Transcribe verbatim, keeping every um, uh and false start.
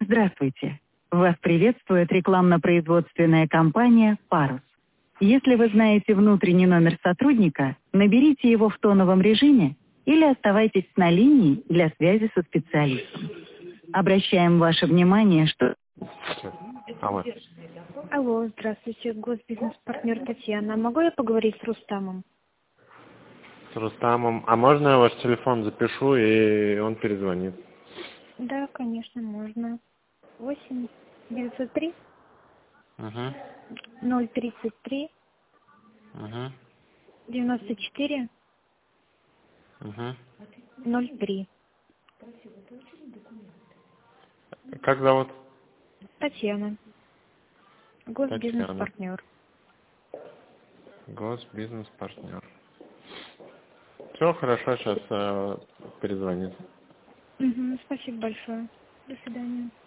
Здравствуйте. Вас приветствует рекламно-производственная компания «Парус». Если вы знаете внутренний номер сотрудника, наберите его в тоновом режиме или оставайтесь на линии для связи со специалистом. Обращаем ваше внимание, что... Алло. Алло, здравствуйте, госбизнес-партнер Татьяна. Могу я поговорить с Рустамом? С Рустамом. А можно я ваш телефон запишу, и он перезвонит? Да, конечно, можно. восемь девятьсот три Угу. ноль тридцать три Угу. девяносто четыре Угу. ноль три. Как зовут? Татьяна. Госбизнес-партнер. Госбизнес-партнер. Все хорошо, сейчас э, перезвонит. Угу, спасибо большое. До свидания.